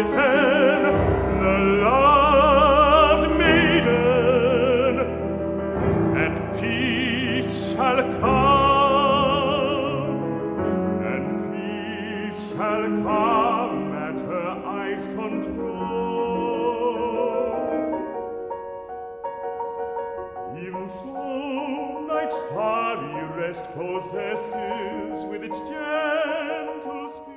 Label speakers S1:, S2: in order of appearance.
S1: written, the loved maiden, and peace shall come, and peace shall come at her eyes' control. Even so, night's starry rest possesses with its gentle spirit